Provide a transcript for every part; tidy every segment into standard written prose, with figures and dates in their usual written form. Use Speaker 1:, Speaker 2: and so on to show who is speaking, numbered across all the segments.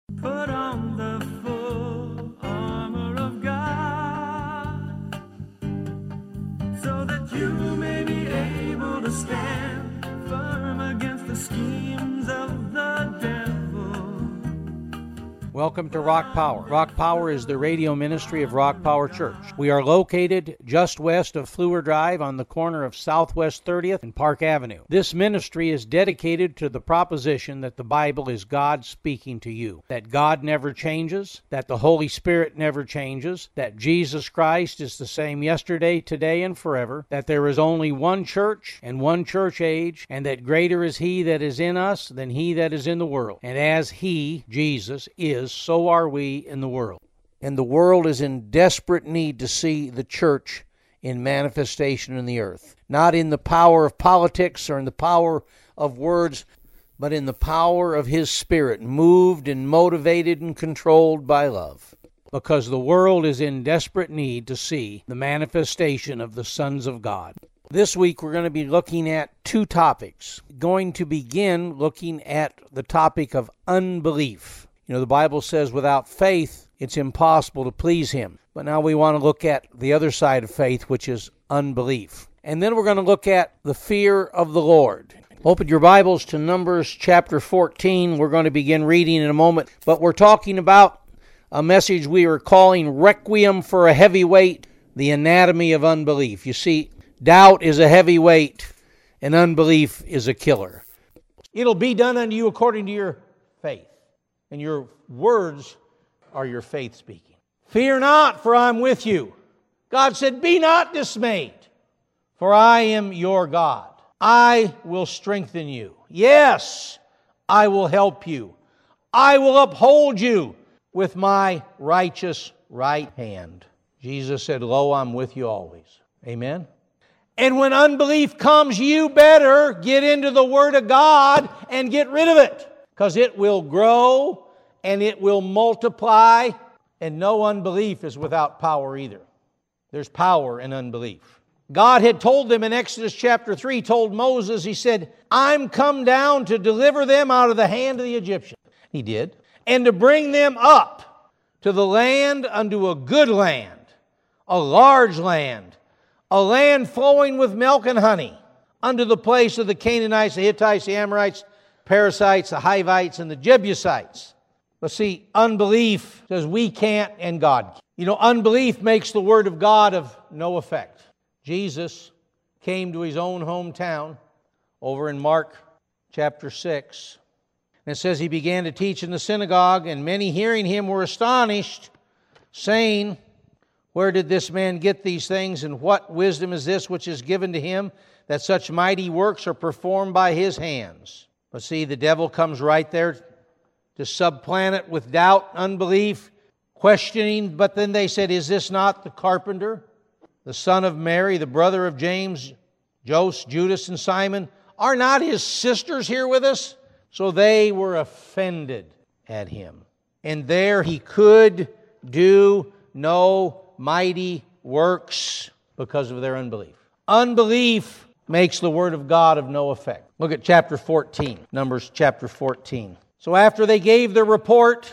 Speaker 1: Put on the full armor of God, so that you may be able to stand firm against the schemes of the devil.
Speaker 2: Welcome to Rock Power. Rock Power is the radio ministry of Rock Power Church. We are located just west of Fluor Drive on the corner of Southwest 30th and Park Avenue. This ministry is dedicated to the proposition that the Bible is God speaking to you, that God never changes, that the Holy Spirit never changes, that Jesus Christ is the same yesterday, today, and forever, that there is only one church and one church age, and that greater is He that is in us than he that is in the world. And as He, Jesus, is, so are we in the world. And the world is in desperate need to see the church in manifestation in the earth. Not in the power of politics or in the power of words, but in the power of His Spirit, moved and motivated and controlled by love. Because the world is in desperate need to see the manifestation of the sons of God. This week we're going to be looking at two topics. Going to begin looking at the topic of unbelief. You know, the Bible says without faith, it's impossible to please Him. But now we want to look at the other side of faith, which is unbelief. And then we're going to look at the fear of the Lord. Open your Bibles to Numbers chapter 14. We're going to begin reading in a moment. But we're talking about a message we are calling Requiem for a Heavy Weight, the anatomy of unbelief. You see, doubt is a heavy weight, and unbelief is a killer. It'll be done unto you according to your faith. And your words are your faith speaking. Fear not, for I am with you. God said, be not dismayed, for I am your God. I will strengthen you. Yes, I will help you. I will uphold you with my righteous right hand. Jesus said, lo, I'm with you always. Amen. And when unbelief comes, you better get into the Word of God and get rid of it. Because it will grow and it will multiply, and no unbelief is without power either. There's power in unbelief. God had told them in Exodus chapter 3, told Moses, He said, I'm come down to deliver them out of the hand of the Egyptians. He did. And to bring them up to the land unto a good land, a large land, a land flowing with milk and honey, unto the place of the Canaanites, the Hittites, the Amorites, Perizzites, the Hivites, and the Jebusites. But see, unbelief says we can't and God can't. You know, unbelief makes the Word of God of no effect. Jesus came to His own hometown over in Mark chapter 6. And it says He began to teach in the synagogue, and many hearing Him were astonished, saying, where did this man get these things, and what wisdom is this which is given to him, that such mighty works are performed by His hands? But see, the devil comes right there to supplant it with doubt, unbelief, questioning. But then they said, is this not the carpenter, the son of Mary, the brother of James, Joseph, Judas, and Simon? Are not his sisters here with us? So they were offended at Him. And there He could do no mighty works because of their unbelief. Unbelief makes the Word of God of no effect. Look at chapter 14, Numbers chapter 14. So after they gave their report,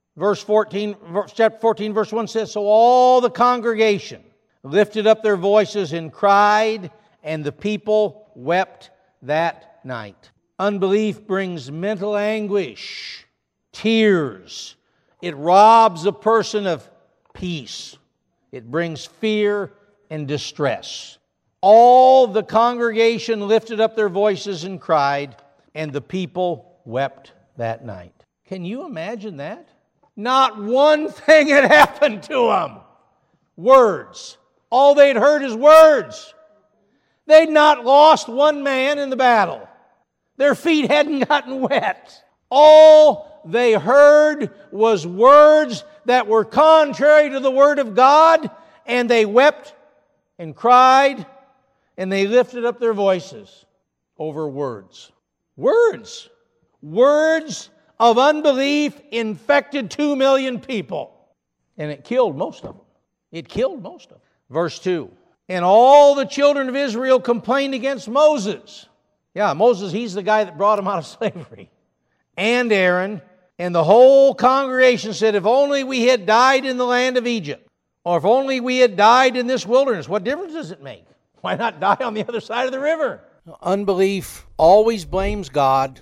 Speaker 2: chapter 14, verse 1 says, so all the congregation lifted up their voices and cried, and the people wept that night. Unbelief brings mental anguish, tears. It robs a person of peace. It brings fear and distress. All the congregation lifted up their voices and cried, and the people wept that night. Can you imagine that? Not one thing had happened to them. Words. All they'd heard is words. They'd not lost one man in the battle. Their feet hadn't gotten wet. All they heard was words that were contrary to the Word of God, and they wept and cried, and they lifted up their voices over words. Words. Words of unbelief infected 2 million people. And it killed most of them. It killed most of them. Verse 2. And all the children of Israel complained against Moses. Yeah, Moses, he's the guy that brought them out of slavery. And Aaron, And the whole congregation said, if only we had died in the land of Egypt, or if only we had died in this wilderness. What difference does it make? Why not die on the other side of the river? Unbelief always blames God.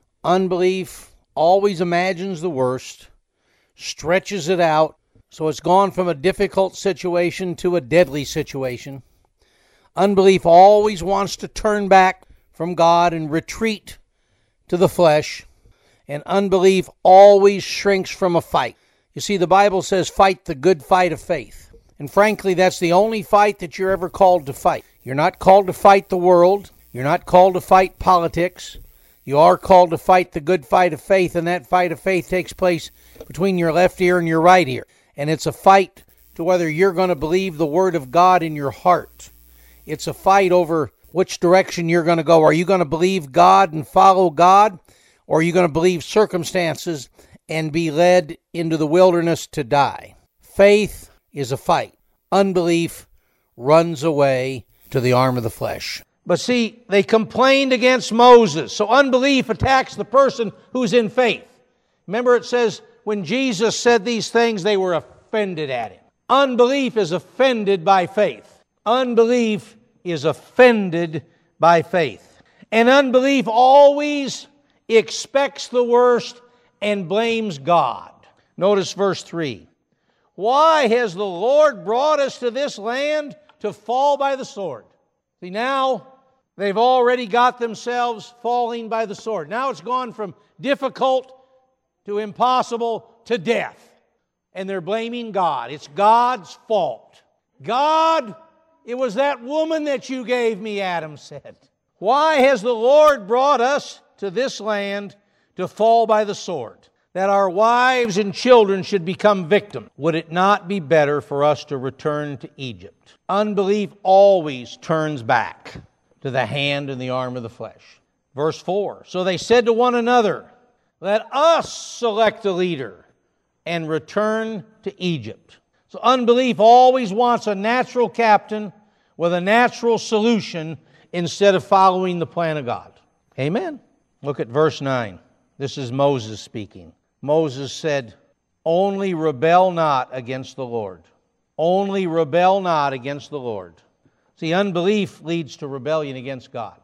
Speaker 2: Unbelief always imagines the worst, stretches it out, so it's gone from a difficult situation to a deadly situation. Unbelief always wants to turn back from God and retreat to the flesh. And unbelief always shrinks from a fight. You see, the Bible says, fight the good fight of faith. And frankly, that's the only fight that you're ever called to fight. You're not called to fight the world. You're not called to fight politics. You are called to fight the good fight of faith, and that fight of faith takes place between your left ear and your right ear. And it's a fight to whether you're going to believe the Word of God in your heart. It's a fight over which direction you're going to go. Are you going to believe God and follow God? Or are you going to believe circumstances and be led into the wilderness to die? Faith is a fight. Unbelief runs away to the arm of the flesh. But see, they complained against Moses. So unbelief attacks the person who's in faith. Remember, it says when Jesus said these things, they were offended at him. Unbelief is offended by faith. Unbelief is offended by faith. And unbelief always expects the worst and blames God. Notice verse 3. Why has the Lord brought us to this land to fall by the sword? See, now they've already got themselves falling by the sword. Now it's gone from difficult to impossible to death. And they're blaming God. It's God's fault. God, it was that woman that you gave me, Adam said. Why has the Lord brought us to this land to fall by the sword, that our wives and children should become victims? Would it not be better for us to return to Egypt? Unbelief always turns back to the hand and the arm of the flesh. Verse 4, so they said to one another, let us select a leader and return to Egypt. So unbelief always wants a natural captain with a natural solution instead of following the plan of God. Amen. Look at verse 9. This is Moses speaking. Moses said, only rebel not against the Lord. Only rebel not against the Lord. See, unbelief leads to rebellion against God.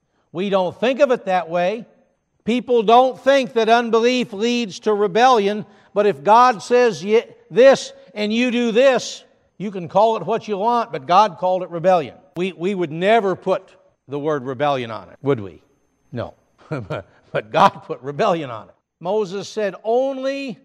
Speaker 2: We don't think of it that way. People don't think that unbelief leads to rebellion, but if God says this and you do this, you can call it what you want, but God called it rebellion. We would never put the word rebellion on it, would we? No. But God put rebellion on it. Moses said, only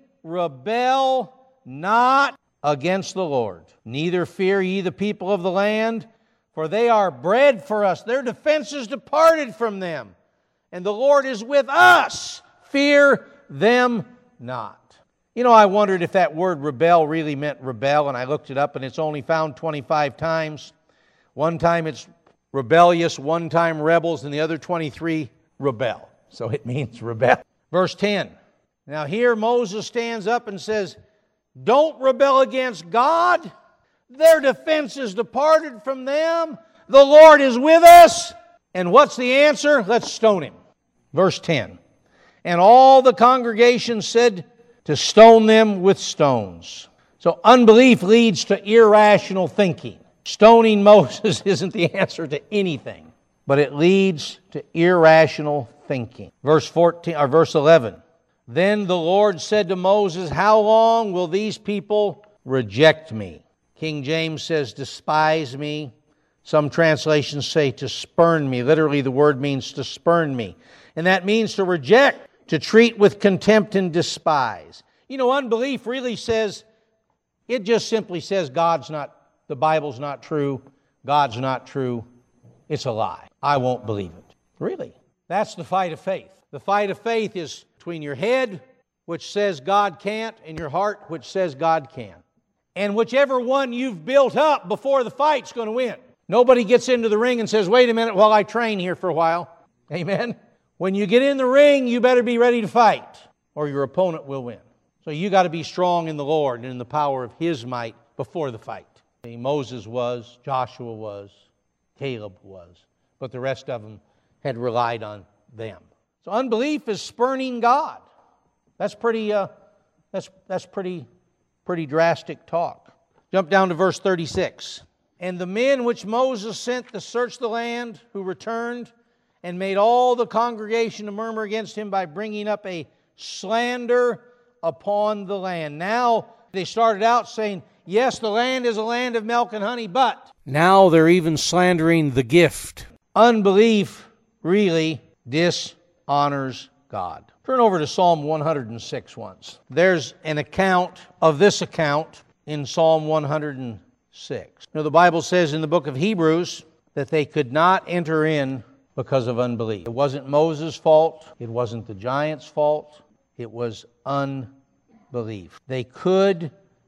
Speaker 2: rebel not against the Lord. Neither fear ye the people of the land, for they are bread for us. Their defense is departed from them, and the Lord is with us. Fear them not. You know, I wondered if that word rebel really meant rebel, and I looked it up, and it's only found 25 times. One time it's rebellious, one time rebels, and the other 23 rebel. So it means rebel. Verse 10. Now here Moses stands up and says, don't rebel against God. Their defense is departed from them. The Lord is with us. And what's the answer? Let's stone him. Verse 10. And all the congregation said to stone them with stones. So unbelief leads to irrational thinking. Stoning Moses isn't the answer to anything, but it leads to irrational thinking. Verse 11. Then the Lord said to Moses, how long will these people reject me? King James says, despise me. Some translations say to spurn me. Literally, the word means to spurn me. And that means to reject, to treat with contempt and despise. You know, unbelief really says, it just simply says the Bible's not true, God's not true, it's a lie. I won't believe it. Really. That's the fight of faith. The fight of faith is between your head, which says God can't, and your heart, which says God can. And whichever one you've built up before the fight's going to win. Nobody gets into the ring and says, wait a minute while I train here for a while. Amen? When you get in the ring, you better be ready to fight, or your opponent will win. So you got to be strong in the Lord and in the power of His might before the fight. Moses was, Joshua was, Caleb was, but the rest of them had relied on them. So unbelief is spurning God. That's pretty drastic talk. Jump down to verse 36. And the men which Moses sent to search the land, who returned and made all the congregation to murmur against him by bringing up a slander upon the land. Now, they started out saying, yes, the land is a land of milk and honey, but now they're even slandering the gift. Unbelief really dishonors God. Turn over to Psalm 106 once. There's an account of this account in Psalm 106. Now, the Bible says in the book of Hebrews that they could not enter in because of unbelief. It wasn't Moses' fault. It wasn't the giant's fault. It was unbelief. They could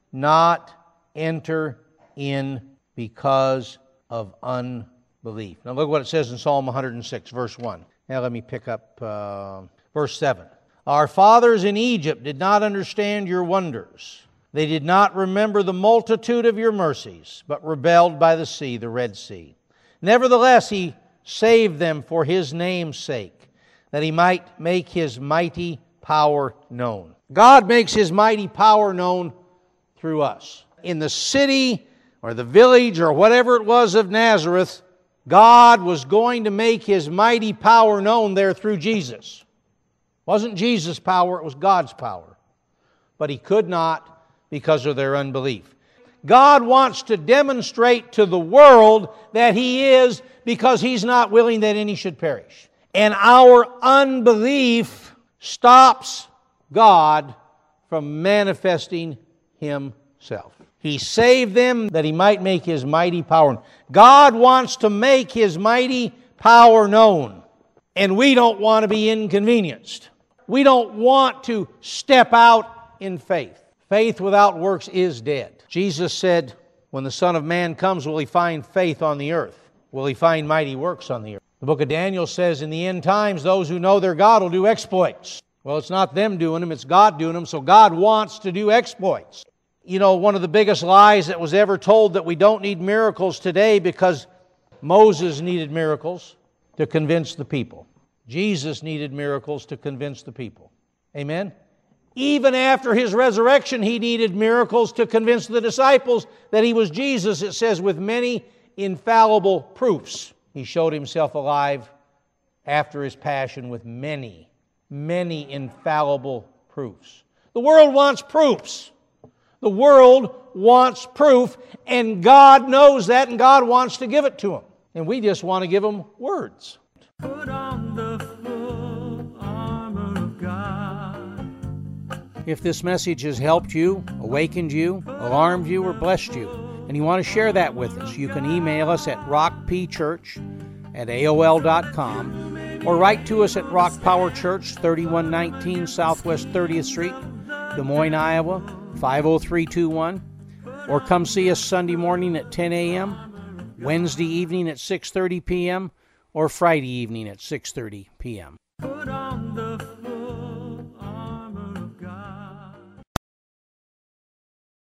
Speaker 2: not enter in because of unbelief. Now look what it says in Psalm 106, verse 1. Now let me pick up verse 7. Our fathers in Egypt did not understand your wonders. They did not remember the multitude of your mercies, but rebelled by the sea, the Red Sea. Nevertheless, He saved them for His name's sake, that He might make His mighty power known. God makes His mighty power known through us. In the city or the village or whatever it was of Nazareth, God was going to make His mighty power known there through Jesus. It wasn't Jesus' power, it was God's power. But He could not because of their unbelief. God wants to demonstrate to the world that He is, because He's not willing that any should perish. And our unbelief stops God from manifesting Himself. He saved them that He might make His mighty power known. God wants to make His mighty power known. And we don't want to be inconvenienced. We don't want to step out in faith. Faith without works is dead. Jesus said, when the Son of Man comes, will He find faith on the earth? Will He find mighty works on the earth? The book of Daniel says, in the end times, those who know their God will do exploits. Well, it's not them doing them, it's God doing them, so God wants to do exploits. You know, one of the biggest lies that was ever told, that we don't need miracles today because Moses needed miracles to convince the people. Jesus needed miracles to convince the people. Amen? Even after His resurrection, He needed miracles to convince the disciples that He was Jesus. It says, with many infallible proofs. He showed Himself alive after His passion with many infallible proofs. The world wants proofs. The world wants proof, and God knows that, and God wants to give it to them. And we just want to give them words.
Speaker 1: Put on the full armor of God.
Speaker 2: If this message has helped you, awakened you, alarmed you, or blessed you, and you want to share that with us, you can email us at rockpchurch@aol.com or write to us at Rock Power Church, 3119 Southwest 30th Street, Des Moines, Iowa, 50321, or come see us Sunday morning at 10 a.m., Wednesday evening at 6:30 p.m., or Friday evening at 6:30 p.m.
Speaker 1: Put on